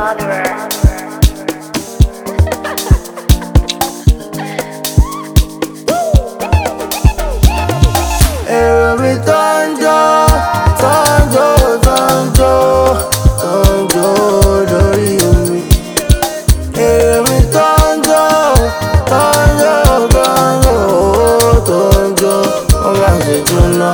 Slaughterer. Èrò mi tọ́njọ́ lórí mi. Èrò mi tọ́njọ́ wọ́n máa ṣe jóná.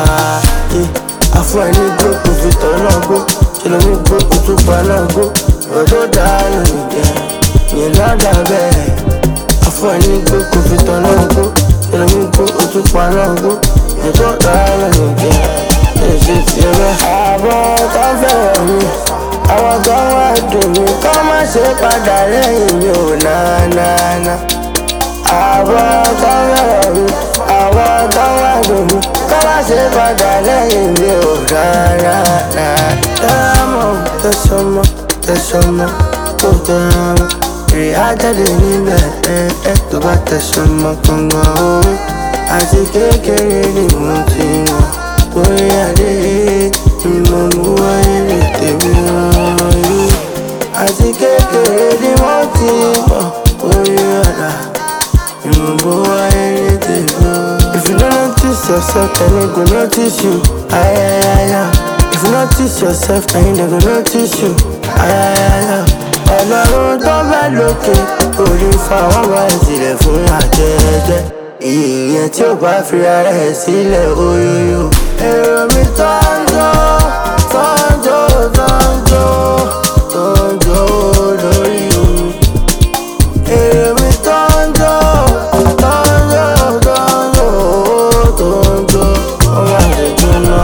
Àfọ̀ ẹni gbó kò fi tọ̀ náà gbó. Ṣé ló ní gbó kò tún pa náà gbó? Ọ̀rọ̀ tó dáa ló ní jẹ́ yẹn lọ́dà bẹ́ẹ̀. Àfọ̀ ẹni gbó kò fi tọ̀ náà gbó. Ṣé ló ní gbó kò tún pa náà gbó? Ètò ọ̀rọ̀ ló jẹ́ èsì tí ẹ bẹ́. Àwọn tó fẹ́ràn mi, àwọn tó wá dùn mí, kọ́ má ṣe padà lẹ́yìn mi ò náà. Àwọn tó fẹ́ràn mi, àwọn tó wá dùn mí, kọ́ má ṣe padà lẹ́yìn mi ò náà. Tẹ̀sánmọ́, kò tẹ̀ra mọ́. Èrè á jáde níbẹ̀ tó bá tẹ̀sánmọ́ gbọ̀ngàn owó. Àti kékeré ni mo ti mọ̀, orí adé ni mo mú wáyé lè tèmi rán yìí. Àti kékeré ni mo ti mọ̀, orí ọ̀la ni mo mú wáyé lè tèmi rán. If you don't notice yourself, then they go notice you. Ayayaya. If you notice yourself, then they go notice you. Ayayaya. Ọlọ́run tó bá lókè, orí fa wọ́n wá ìsìlẹ̀ fún àjẹjẹ. Ìyẹn tí ó bá fi ara ẹ̀ sílẹ̀ oyoyo. Èrò mi tọ́njọ́ lórí omi. Èrò mi tọ́njọ́ wọ́n máa ṣe jóná.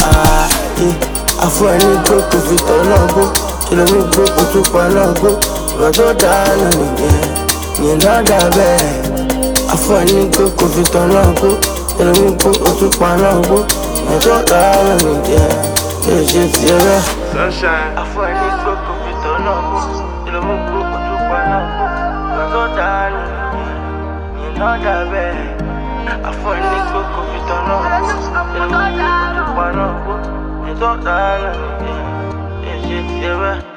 Àfọ̀ ẹni gbó kò fi tọ̀ náà gbó. Ṣé ló ní gbó kò tún pa náà gbó? Ọ̀rọ̀ tó dáa ló nìyẹn yẹn lọ́dà bẹ́ẹ̀. Àfọ̀ ẹni gbó kò fi tọ̀ náà gbó. Ẹlòmí gbó o tún pa náà gbó. Ètò ọ̀rọ̀ ló jẹ́ èsì tí ẹ bẹ́. Àfọ̀ ẹni gbó kò fi tọ̀ náà gbó. Ẹlòmí gbó o tún pa náà gbó. Ètò ọ̀rọ̀ ló jẹ́ yẹn lọ́dà bẹ́ẹ̀. Àfọ̀ ẹni gbó kò fi tọ̀ náà gbó. Ẹlòmí gbó o tún pa náà gbó. Ètò ọ̀rọ̀ ló jẹ́ èsì tí ẹ bẹ́.